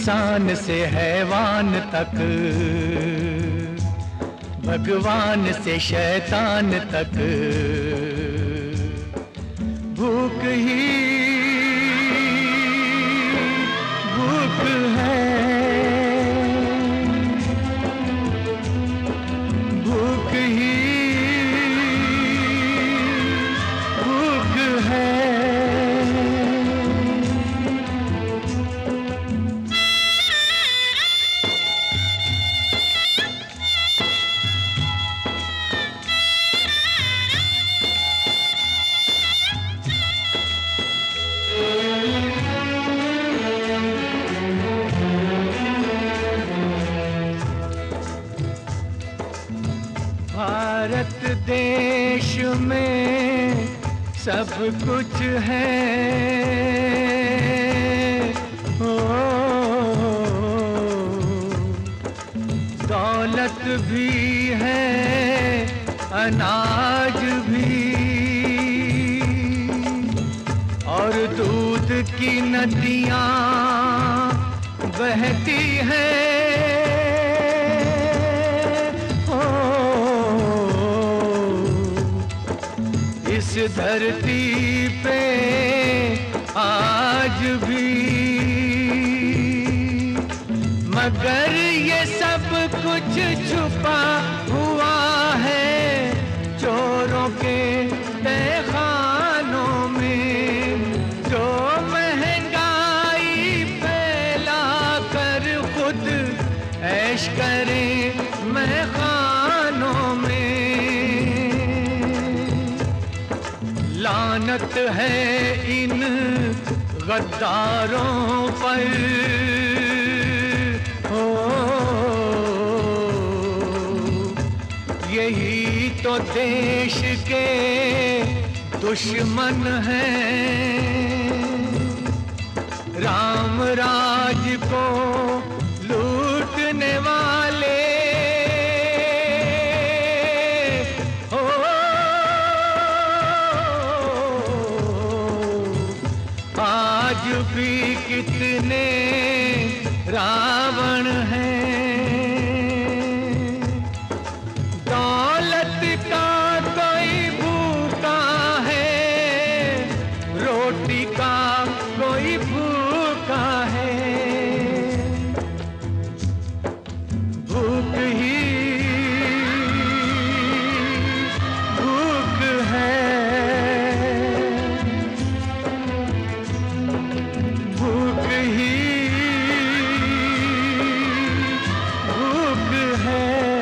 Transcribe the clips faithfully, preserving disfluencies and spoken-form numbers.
इंसान से हैवान तक, भगवान से शैतान तक, भूख ही भूख है, भूख ही भूख है। भारत देश में सब कुछ है, ओ, दौलत भी है, अनाज भी, और दूध की नदियाँ बहती हैं। इस धरती पे आज भी, मगर ये सब कुछ छुपा हुआ है चोरों के तहखानों में, जो महंगाई फैला कर खुद ऐश करें महखानों में। लानत है इन गद्दारों पर, हो यही तो देश के दुश्मन हैं। राम राज को लूटने वाले, आज भी कितने रावण हैं। दौलत का कोई भूखा है, रोटी का कोई भूखा है, भूख ही भूख है, भूख ही भूख है।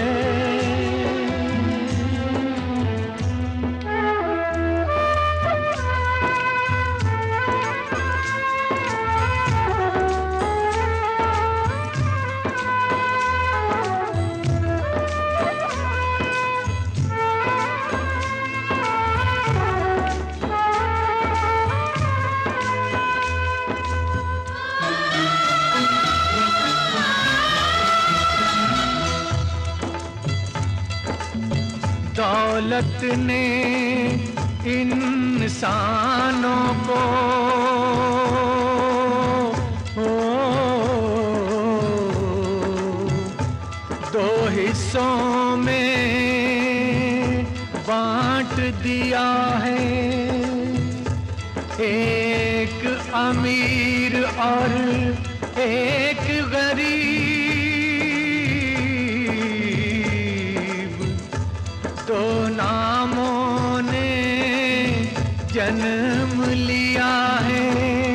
दौलत ने इंसानों को, ओ, दो हिस्सों में बांट दिया है, एक अमीर और एक गरीब, दो नामों ने जन्म लिया है।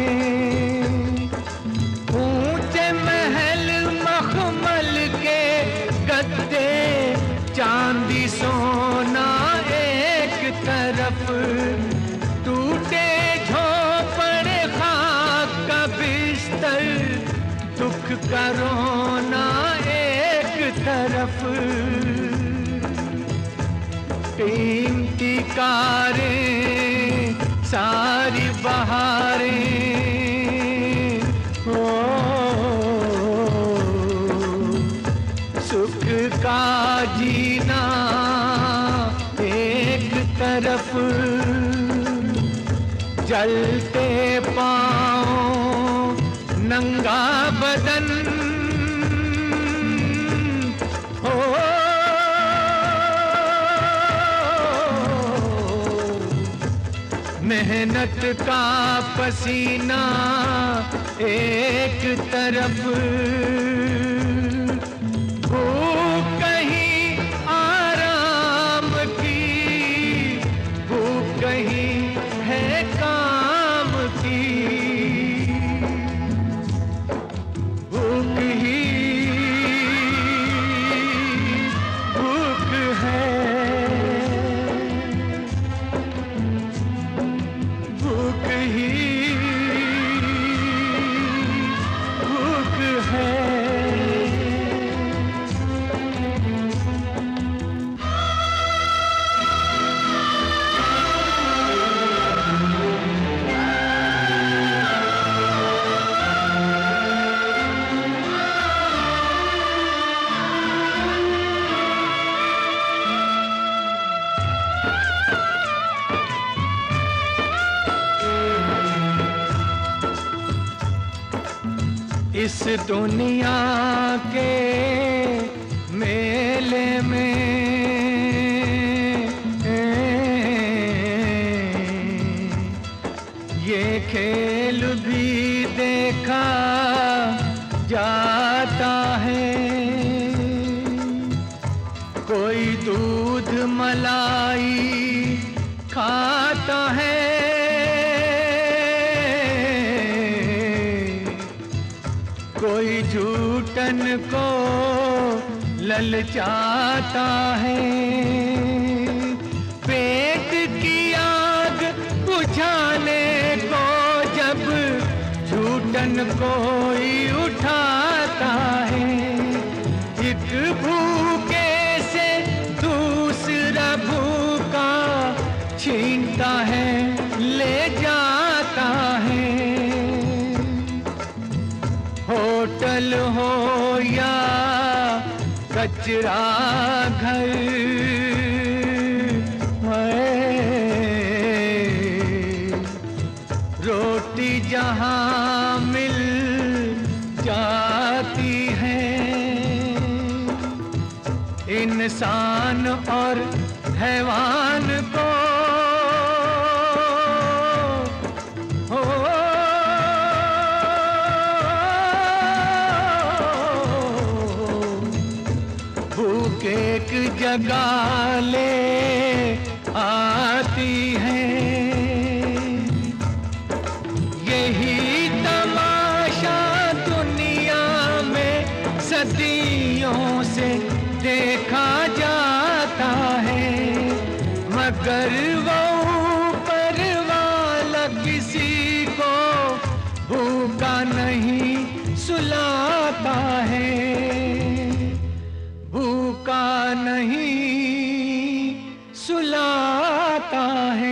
ऊंचे महल मखमल के गद्दे, चांदी सोना एक तरफ, टूटे झोपड़े खाक का बिस्तर, दुख का रोना एक तरफ, कीमती कारें सारी बहारें, ओ, सुख का जीना एक तरफ, जलते पाँव नंगा बदन, मेहनत का पसीना एक तरफ, भूख कहीं आराम की, भूख कहीं है काम की, भूख ही भूख है, भूख ही भूख है। इस दुनिया के मेले में ये खेल भी देखा जाता है, कोई दूध मलाई खाता है, कोई झूठन को ललचाता है, पेट की आग बुझाने को जब झूठन कोई उठाता है, एक भूखे से दूसरा भूखा छीनता है, ले जाता है। होटल हो या कचरा घर, रोटी जहां मिल जाती है, इंसान और हैवान को एक जगह ले आती है, यही तमाशा दुनिया में सदियों से देखा जाता है, मगर वो ऊपर वाला किसी को भूखा नहीं सुलाता है, भूखा नहीं सुलाता है।